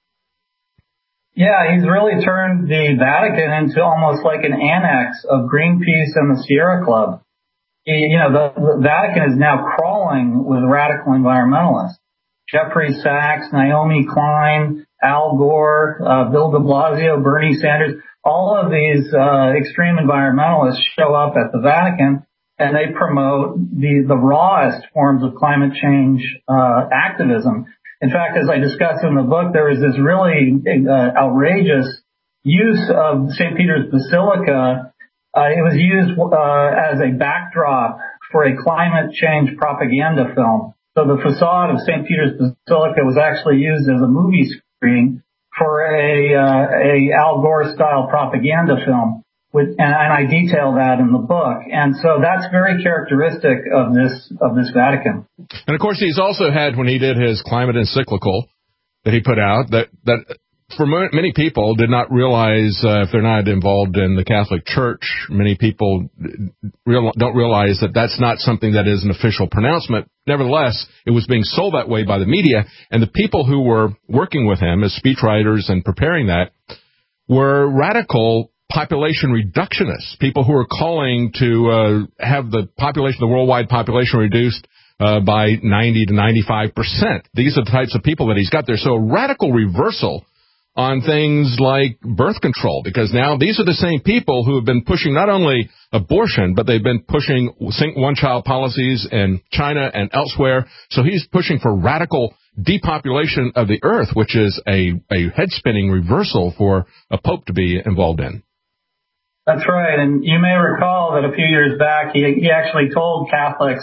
Yeah, he's really turned the Vatican into almost like an annex of Greenpeace and the Sierra Club. You know, the Vatican is now crawling with radical environmentalists. Jeffrey Sachs, Naomi Klein, Al Gore, Bill de Blasio, Bernie Sanders, all of these extreme environmentalists show up at the Vatican, and they promote the rawest forms of climate change activism. In fact, as I discussed in the book, there was this really outrageous use of St. Peter's Basilica. It was used as a backdrop for a climate change propaganda film. So the facade of St. Peter's Basilica was actually used as a movie screen for a Al Gore-style propaganda film. And I detail that in the book. And so that's very characteristic of this Vatican. And of course, he's also had, when he did his climate encyclical that he put out, that for many people did not realize, if they're not involved in the Catholic Church, many people don't realize that that's not something that is an official pronouncement. Nevertheless, it was being sold that way by the media, and the people who were working with him as speechwriters and preparing that were radical population reductionists, people who are calling to have the worldwide population reduced by 90 to 95%. These are the types of people that he's got there. So a radical reversal on things like birth control, because now these are the same people who have been pushing not only abortion, but they've been pushing one-child policies in China and elsewhere. So he's pushing for radical depopulation of the earth, which is a head-spinning reversal for a pope to be involved in. That's right. And you may recall that a few years back, he actually told Catholics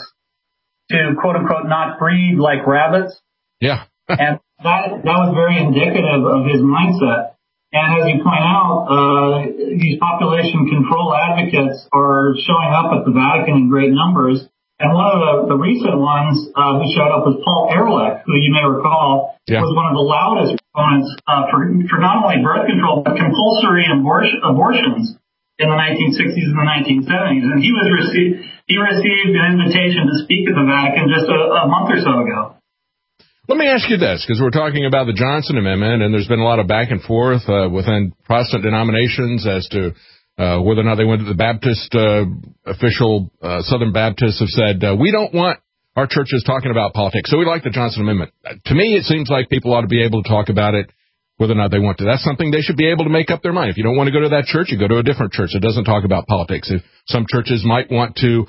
to, quote unquote, not breed like rabbits. Yeah. And that was very indicative of his mindset. And as you point out, these population control advocates are showing up at the Vatican in great numbers. And one of the recent ones who showed up was Paul Ehrlich, who you may recall was one of the loudest proponents for not only birth control, but compulsory abortions in the 1960s and the 1970s. And he received an invitation to speak at the Vatican just a month or so ago. Let me ask you this, because we're talking about the Johnson Amendment, and there's been a lot of back and forth within Protestant denominations as to whether or not they went to the Baptist official. Southern Baptists have said, we don't want our churches talking about politics, so we like the Johnson Amendment. To me, it seems like people ought to be able to talk about it whether or not they want to. That's something they should be able to make up their mind. If you don't want to go to that church, you go to a different church that doesn't talk about politics. If some churches might want to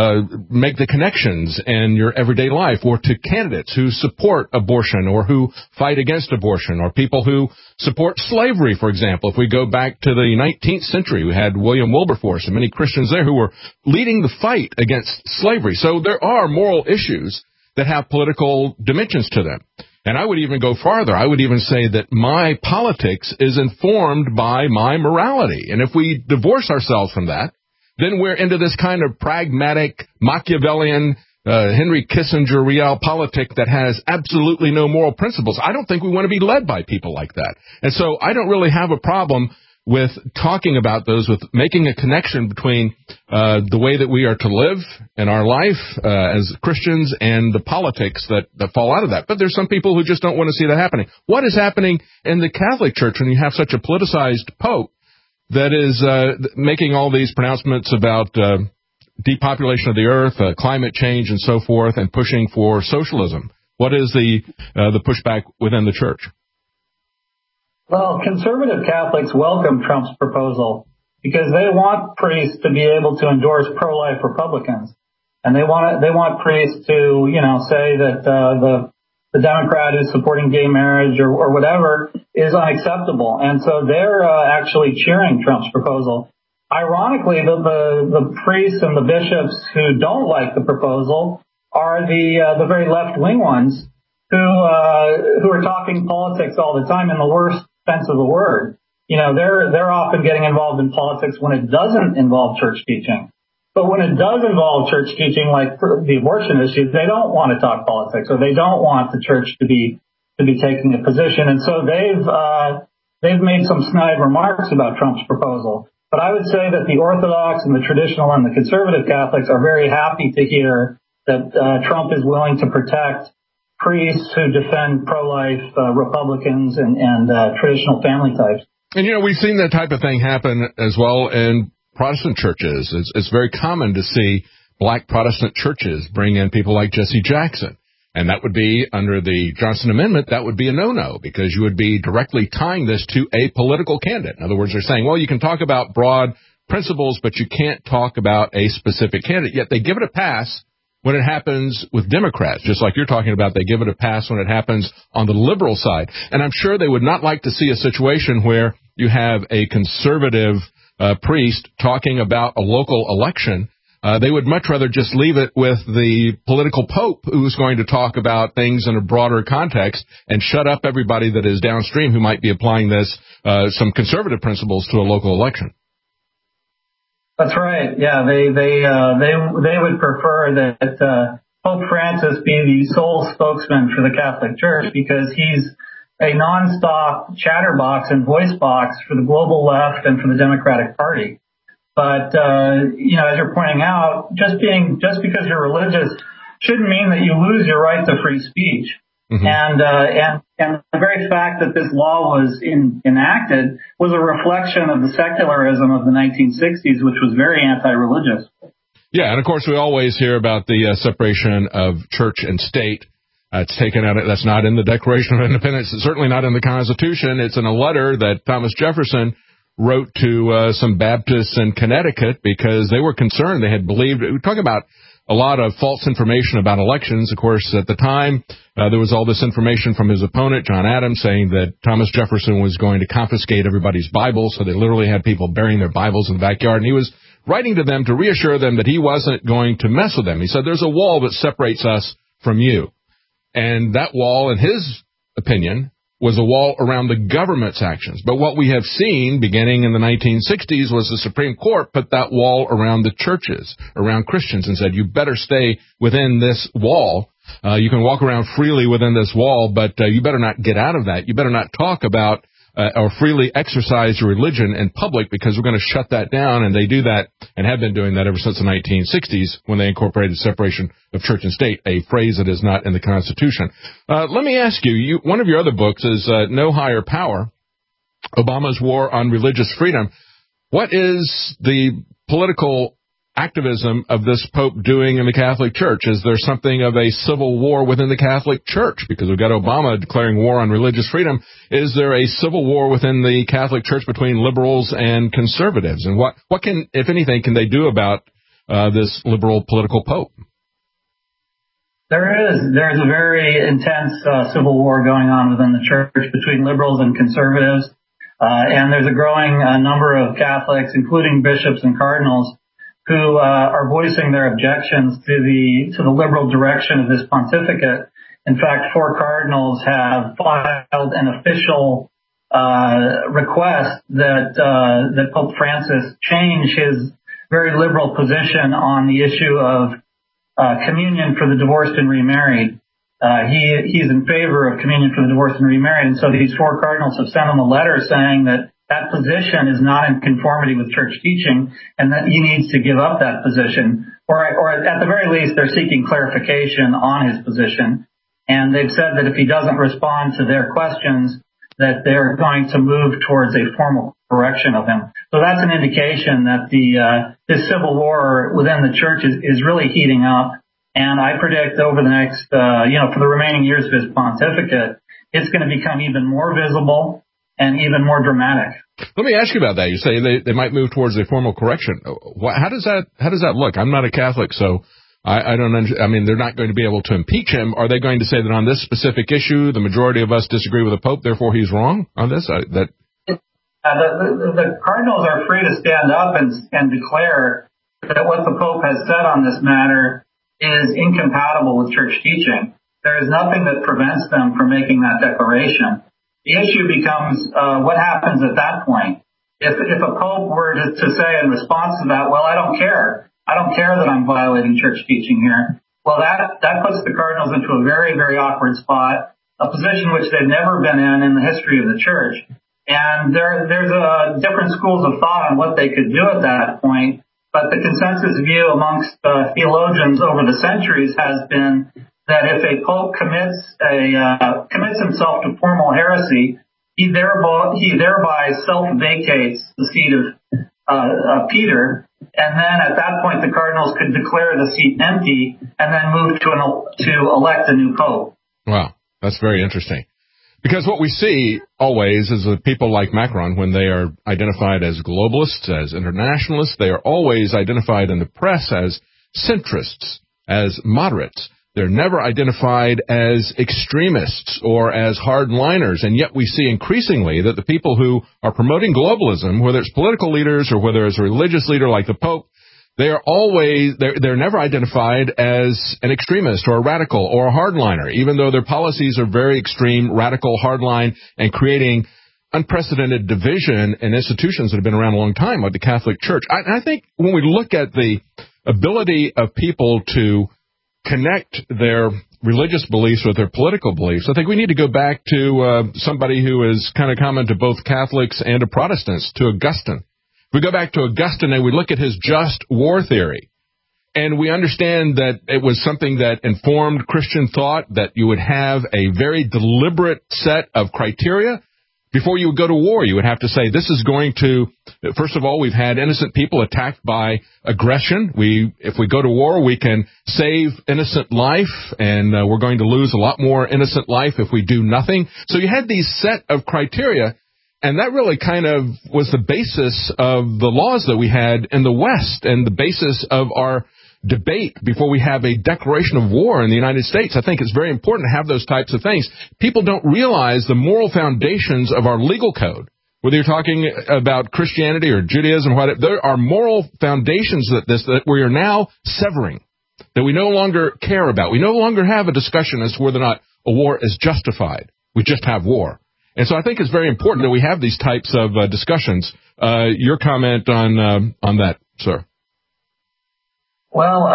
make the connections in your everyday life, or to candidates who support abortion or who fight against abortion, or people who support slavery, for example. If we go back to the 19th century, we had William Wilberforce and many Christians there who were leading the fight against slavery. So there are moral issues that have political dimensions to them. And I would even go farther. I would even say that my politics is informed by my morality. And if we divorce ourselves from that, then we're into this kind of pragmatic, Machiavellian, Henry Kissinger realpolitik that has absolutely no moral principles. I don't think we want to be led by people like that. And so I don't really have a problem with talking about those, with making a connection between the way that we are to live in our life as Christians and the politics that fall out of that. But there's some people who just don't want to see that happening. What is happening in the Catholic Church when you have such a politicized pope that is making all these pronouncements about depopulation of the earth, climate change, and so forth, and pushing for socialism? What is the pushback within the church? Well, conservative Catholics welcome Trump's proposal because they want priests to be able to endorse pro-life Republicans, and they want priests to, say that the Democrat who's supporting gay marriage or whatever is unacceptable. And so they're actually cheering Trump's proposal. Ironically, the priests and the bishops who don't like the proposal are the very left-wing ones who are talking politics all the time in the worst sense of the word. They're often getting involved in politics when it doesn't involve church teaching. But when it does involve church teaching, like the abortion issue, they don't want to talk politics, or they don't want the church to be taking a position. And so they've made some snide remarks about Trump's proposal. But I would say that the Orthodox and the traditional and the conservative Catholics are very happy to hear that Trump is willing to protect priests who defend pro-life Republicans and traditional family types. And, we've seen that type of thing happen as well in Protestant churches. It's very common to see black Protestant churches bring in people like Jesse Jackson. And that would be, under the Johnson Amendment, that would be a no-no, because you would be directly tying this to a political candidate. In other words, they're saying, well, you can talk about broad principles, but you can't talk about a specific candidate. Yet they give it a pass when it happens with Democrats, just like you're talking about. They give it a pass when it happens on the liberal side. And I'm sure they would not like to see a situation where you have a conservative priest talking about a local election. They would much rather just leave it with the political pope who's going to talk about things in a broader context and shut up everybody that is downstream who might be applying some conservative principles to a local election. That's right. Yeah, they would prefer that Pope Francis be the sole spokesman for the Catholic Church, because he's a nonstop chatterbox and voice box for the global left and for the Democratic Party. But as you're pointing out, just because you're religious shouldn't mean that you lose your right to free speech. Mm-hmm. And the very fact that this law was enacted was a reflection of the secularism of the 1960s, which was very anti-religious. Yeah, and of course we always hear about the separation of church and state. It's taken out. That's not in the Declaration of Independence. It's certainly not in the Constitution. It's in a letter that Thomas Jefferson wrote to some Baptists in Connecticut because they were concerned. They had believed. We're talking about a lot of false information about elections. Of course, at the time, there was all this information from his opponent, John Adams, saying that Thomas Jefferson was going to confiscate everybody's Bibles, so they literally had people burying their Bibles in the backyard, and he was writing to them to reassure them that he wasn't going to mess with them. He said, there's a wall that separates us from you. And that wall, in his opinion, was a wall around the government's actions. But what we have seen beginning in the 1960s was the Supreme Court put that wall around the churches, around Christians, and said, you better stay within this wall. You can walk around freely within this wall, but you better not get out of that. You better not talk about or freely exercise your religion in public, because we're going to shut that down. And they do that and have been doing that ever since the 1960s when they incorporated separation of church and state, a phrase that is not in the Constitution. Let me ask you, one of your other books is No Higher Power, Obama's War on Religious Freedom. What is the political activism of this Pope doing in the Catholic Church? Is there something of a civil war within the Catholic Church? Because we've got Obama declaring war on religious freedom. Is there a civil war within the Catholic Church between liberals and conservatives? And what can, if anything, can they do about this liberal political Pope? There's a very intense civil war going on within the church between liberals and conservatives. And there's a growing number of Catholics, including bishops and cardinals, who are voicing their objections to the liberal direction of this pontificate. In fact, 4 cardinals have filed an official request that Pope Francis change his very liberal position on the issue of communion for the divorced and remarried. He's in favor of communion for the divorced and remarried, and so these 4 cardinals have sent him a letter saying that position is not in conformity with church teaching, and that he needs to give up that position, or at the very least, they're seeking clarification on his position. And they've said that if he doesn't respond to their questions, that they're going to move towards a formal correction of him. So that's an indication that this civil war within the church is really heating up. And I predict over the next, for the remaining years of his pontificate, it's going to become even more visible and even more dramatic. Let me ask you about that. You say they might move towards a formal correction. How does that look? I'm not a Catholic, so I don't understand. I mean, they're not going to be able to impeach him. Are they going to say that on this specific issue, the majority of us disagree with the Pope, therefore he's wrong on this? The cardinals are free to stand up and declare that what the Pope has said on this matter is incompatible with church teaching. There is nothing that prevents them from making that declaration. The issue becomes what happens at that point. If a Pope were to say in response to that, well, I don't care that I'm violating church teaching here, well, that puts the cardinals into a very, very awkward spot, a position which they've never been in the history of the church. And there's different schools of thought on what they could do at that point, but the consensus view amongst theologians over the centuries has been that if a Pope commits himself to formal heresy, he thereby self-vacates the seat of Peter, and then at that point the cardinals could declare the seat empty and then move to elect a new Pope. Wow, that's very interesting. Because what we see always is that people like Macron, when they are identified as globalists, as internationalists, they are always identified in the press as centrists, as moderates. They're never identified as extremists or as hardliners, and yet we see increasingly that the people who are promoting globalism, whether it's political leaders or whether it's a religious leader like the Pope, they're never identified as an extremist or a radical or a hardliner, even though their policies are very extreme, radical, hardline, and creating unprecedented division in institutions that have been around a long time, like the Catholic Church. I think when we look at the ability of people to connect their religious beliefs with their political beliefs, I think we need to go back to somebody who is kind of common to both Catholics and to Protestants, to Augustine. We go back to Augustine and we look at his just war theory, and we understand that it was something that informed Christian thought, that you would have a very deliberate set of criteria. Before you would go to war, you would have to say, this is going to, first of all, we've had innocent people attacked by aggression. If we go to war, we can save innocent life, and we're going to lose a lot more innocent life if we do nothing. So you had these set of criteria, and that really kind of was the basis of the laws that we had in the West and the basis of our debate before we have a declaration of war in the United States. I think it's very important to have those types of things. People don't realize the moral foundations of our legal code. Whether you're talking about Christianity or Judaism, whatever, there are moral foundations that we are now severing, that we no longer care about. We no longer have a discussion as to whether or not a war is justified. We just have war. And so I think it's very important that we have these types of discussions. Your comment on that, sir? Well,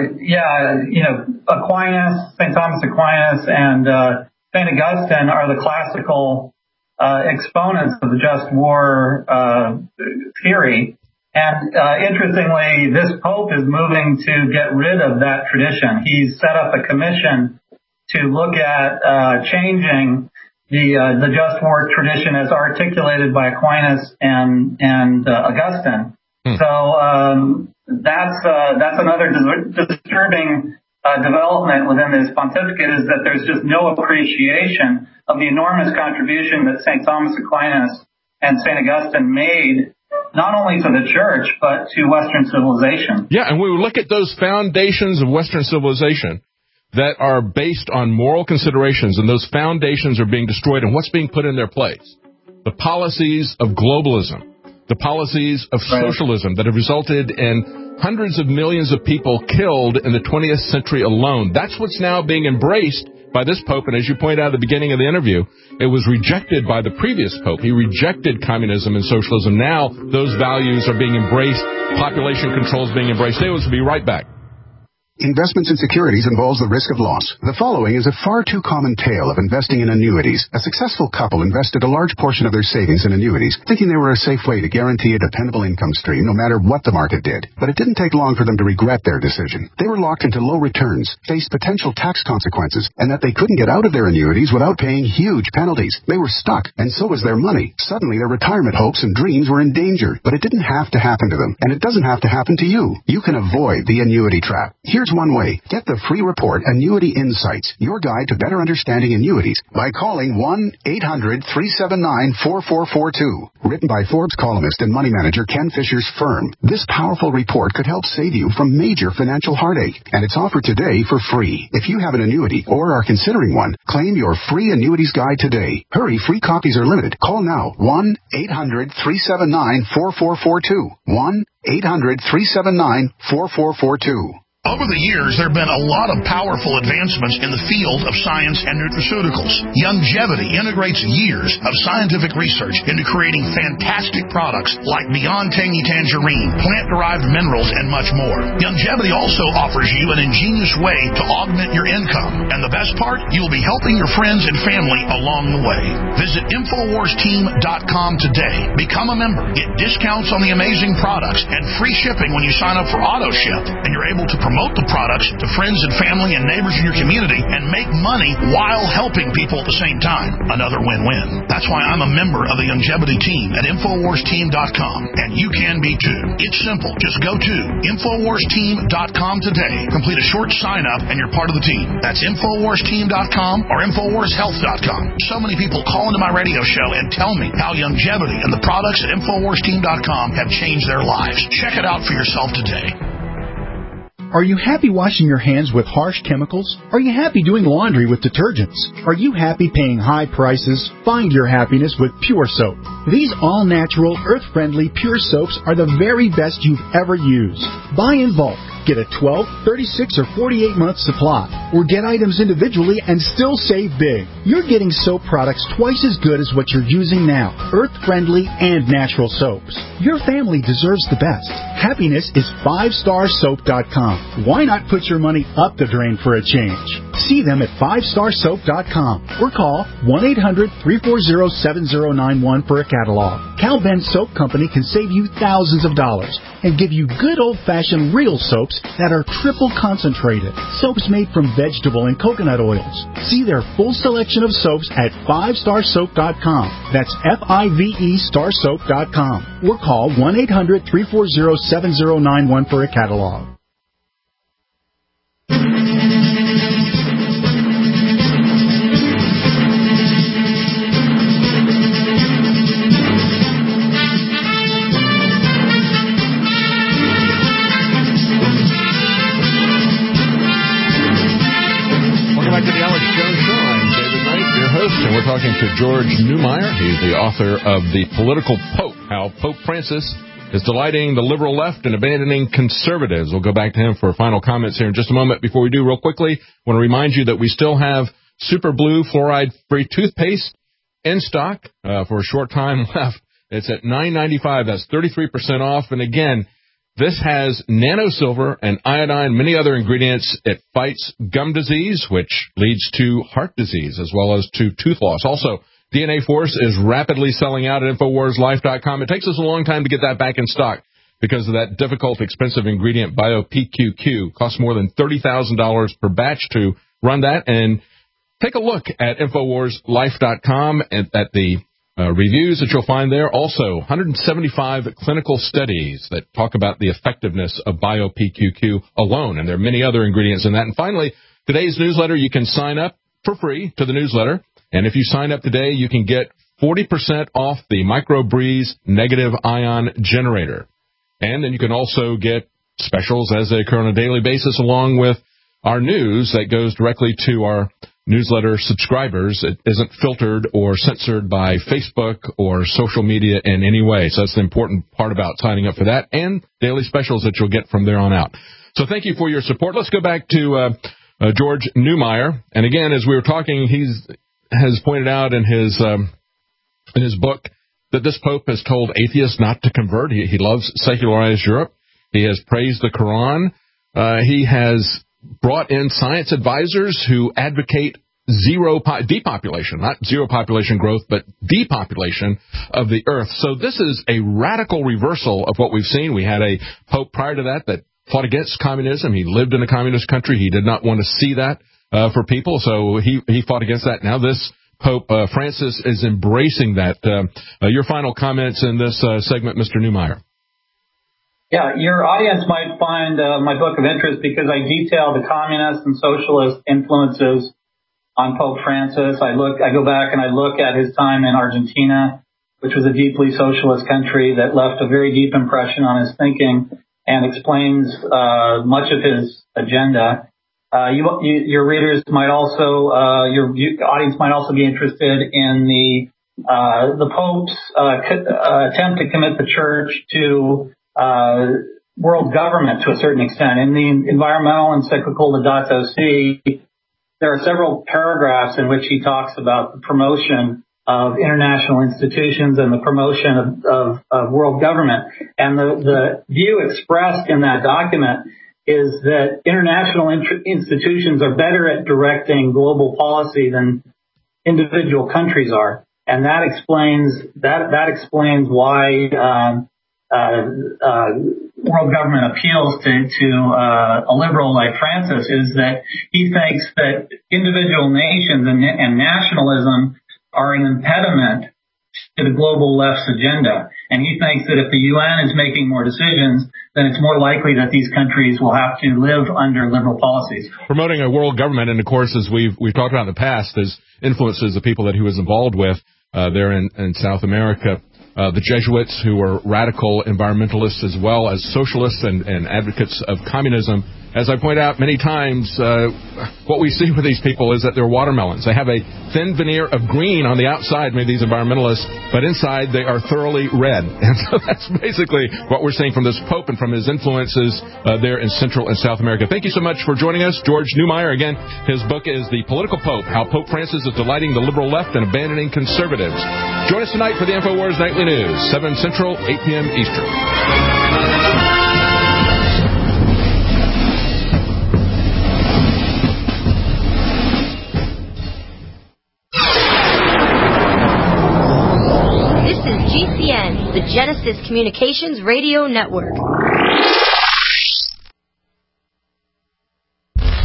Aquinas, St. Thomas Aquinas, and St. Augustine are the classical exponents of the just war theory. And interestingly, this Pope is moving to get rid of that tradition. He's set up a commission to look at changing the just war tradition as articulated by Aquinas and Augustine. So that's another disturbing development within this pontificate, is that there's just no appreciation of the enormous contribution that St. Thomas Aquinas and St. Augustine made, not only to the church, but to Western civilization. Yeah, and we look at those foundations of Western civilization that are based on moral considerations, and those foundations are being destroyed, and what's being put in their place? The policies of globalism, the policies of socialism that have resulted in hundreds of millions of people killed in the 20th century alone. That's what's now being embraced by this Pope, and as you pointed out at the beginning of the interview, it was rejected by the previous Pope. He rejected communism and socialism. Now those values are being embraced. Population control is being embraced. They will be right back. Investments in securities involves the risk of loss. The following is a far too common tale of investing in annuities. A successful couple invested a large portion of their savings in annuities, thinking they were a safe way to guarantee a dependable income stream no matter what the market did. But it didn't take long for them to regret their decision. They were locked into low returns, faced potential tax consequences, and that they couldn't get out of their annuities without paying huge penalties. They were stuck, and so was their money. Suddenly, their retirement hopes and dreams were in danger. But it didn't have to happen to them, and it doesn't have to happen to you. You can avoid the annuity trap. Here's one way. Get the free report, Annuity Insights, your guide to better understanding annuities, by calling 1-800-379-4442. Written by Forbes columnist and money manager Ken Fisher's firm. This powerful report could help save you from major financial heartache, and it's offered today for free. If you have an annuity or are considering one, claim your free annuities guide today. Hurry, free copies are limited. Call now, 1-800-379-4442. 1-800-379-4442. Over the years, there have been a lot of powerful advancements in the field of science and nutraceuticals. Youngevity integrates years of scientific research into creating fantastic products like Beyond Tangy Tangerine, plant-derived minerals, and much more. Youngevity also offers you an ingenious way to augment your income. And the best part, you'll be helping your friends and family along the way. Visit InfoWarsTeam.com today. Become a member. Get discounts on the amazing products and free shipping when you sign up for AutoShip. And you're able to promote the products to friends and family and neighbors in your community and make money while helping people at the same time. Another win-win. That's why I'm a member of the Youngevity team at InfoWarsTeam.com, and you can be too. It's simple. Just go to InfoWarsTeam.com today. Complete a short sign-up and you're part of the team. That's InfoWarsTeam.com or InfoWarsHealth.com. So many people call into my radio show and tell me how Youngevity and the products at InfoWarsTeam.com have changed their lives. Check it out for yourself today. Are you happy washing your hands with harsh chemicals? Are you happy doing laundry with detergents? Are you happy paying high prices? Find your happiness with Pure Soap. These all-natural, earth-friendly Pure Soaps are the very best you've ever used. Buy in bulk. Get a 12, 36, or 48-month supply, or get items individually and still save big. You're getting soap products twice as good as what you're using now, earth-friendly and natural soaps. Your family deserves the best. Happiness is 5starsoap.com. Why not put your money up the drain for a change? See them at 5starsoap.com or call 1-800-340-7091 for a catalog. Cal Ben Soap Company can save you thousands of dollars and give you good old-fashioned real soaps that are triple concentrated. Soaps made from vegetable and coconut oils. See their full selection of soaps at 5starsoap.com. That's F-I-V-E starsoap.com. Or call 1-800-340-7091 for a catalog. talking to George Neumeyer. He's the author of The Political Pope, How Pope Francis is Delighting the Liberal Left and Abandoning Conservatives. We'll go back to him for final comments here in just a moment. Before we do, real quickly, I want to remind you that we still have Super Blue fluoride-free toothpaste in stock for a short time left. It's at $9.95. That's 33% off. And again, this has nano silver and iodine, many other ingredients. It fights gum disease, which leads to heart disease, as well as to tooth loss. Also, DNA Force is rapidly selling out at InfoWarsLife.com. It takes us a long time to get that back in stock because of that difficult, expensive ingredient, BioPQQ. Costs more than $30,000 per batch to run that. And take a look at InfoWarsLife.com at the reviews that you'll find there. Also, 175 clinical studies that talk about the effectiveness of BioPQQ alone, and there are many other ingredients in that. And finally, today's newsletter, you can sign up for free to the newsletter, and if you sign up today, you can get 40% off the MicroBreeze negative ion generator. And then you can also get specials as they occur on a daily basis, along with our news that goes directly to our newsletter subscribers. It isn't filtered or censored by Facebook or social media in any way. So that's the important part about signing up for that, and daily specials that you'll get from there on out. So thank you for your support. Let's go back to George Neumeyer. And again, as we were talking, he has pointed out in his book that this Pope has told atheists not to convert. He loves secularized Europe. He has praised the Quran. He has brought in science advisors who advocate depopulation, not zero population growth, but depopulation of the earth. So this is a radical reversal of what we've seen. We had a pope prior to that fought against communism. He lived in a communist country. He did not want to see that for people, so he fought against that. Now this Pope Francis is embracing that. Your final comments in this segment, Mr. Neumeyer. Yeah, your audience might find my book of interest because I detail the communist and socialist influences on Pope Francis. I go back and I look at his time in Argentina, which was a deeply socialist country that left a very deep impression on his thinking and explains much of his agenda. Your readers might also, your audience might also be interested in the Pope's attempt to commit the church to world government to a certain extent. In the environmental encyclical Laudato Si, there are several paragraphs in which he talks about the promotion of international institutions and the promotion of world government. And the view expressed in that document is that international institutions are better at directing global policy than individual countries are. And that explains why world government appeals to a liberal like Francis, is that he thinks that individual nations and nationalism are an impediment to the global left's agenda. And he thinks that if the UN is making more decisions, then it's more likely that these countries will have to live under liberal policies. Promoting a world government, and of course, as we've talked about in the past, his influences the people that he was involved with there in South America. The Jesuits, who were radical environmentalists as well as socialists and advocates of communism. As I point out many times, what we see with these people is that they're watermelons. They have a thin veneer of green on the outside, maybe these environmentalists, but inside they are thoroughly red. And so that's basically what we're seeing from this Pope and from his influences there in Central and South America. Thank you so much for joining us, George Neumeyer. Again, his book is The Political Pope, How Pope Francis is Delighting the Liberal Left and Abandoning Conservatives. Join us tonight for the InfoWars Nightly News, 7 Central, 8 p.m. Eastern. GCN, the Genesis Communications Radio Network.